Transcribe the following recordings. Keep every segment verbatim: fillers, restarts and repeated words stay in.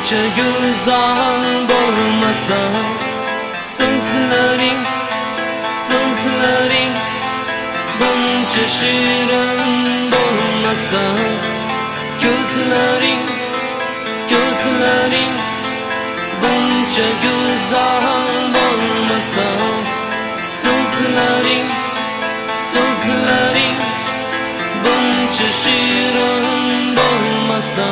bunca güzel olmasa, sözlerin, sözlerin bunca şirin olmasa, gözlerin, gözlerin bunca güzel olmasa, sözlerin, sözlerin bunca şirin olmasa.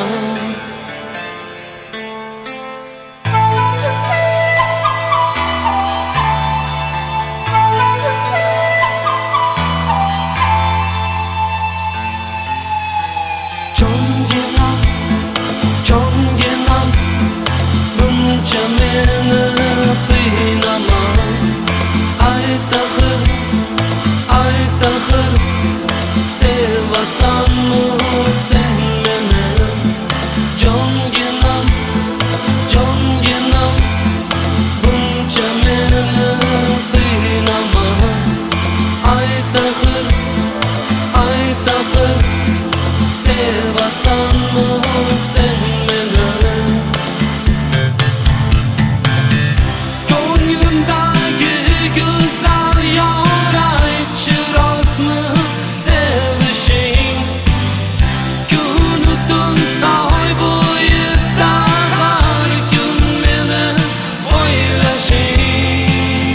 Sevasan mı sen beni? Can ginam, can ginam bunca beni kıynama. Ay tahır, ay tahır sevasan mı sen beni? Gönlümdeki güzel yara içiraz mı sevişin? Günüdün sahibi dağar gün beni oylaşın.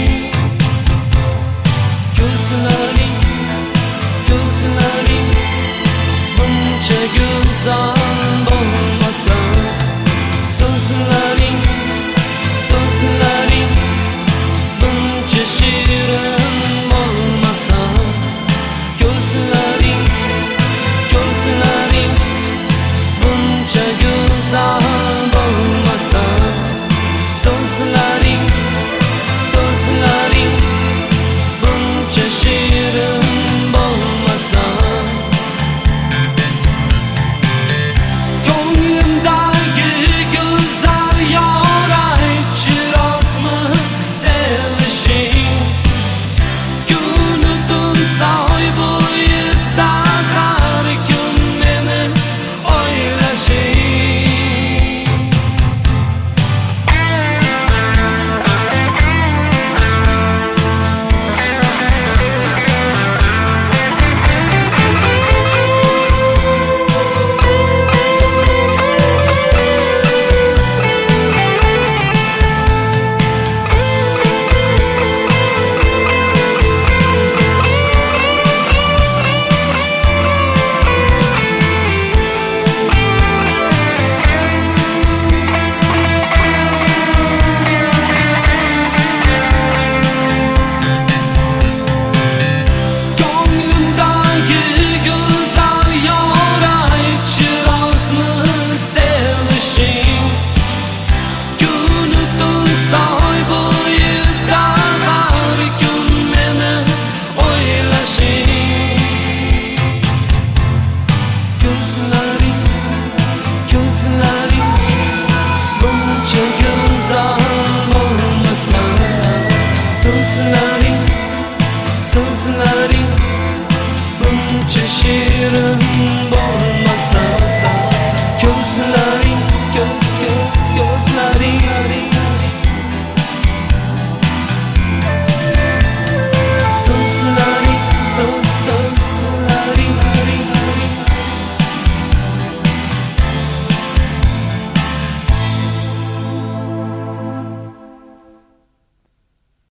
Gözlerin, gözlerin bunca güzel olmasa, sözlerin, sözlerin bunca şirin olmasa, gözlerin, gözlerin bunca güzel olmasa, sözlerin, sözlerin bunca şirin olmasa. Gönlümdeki güzel yara içiraz mı sevişin? Günüdün sahibi dağar gün beni oylaşın. Gözlerin, gözlerin bunca güzel olmasa, sözlerin, sözlerin bunca şirin olmasa.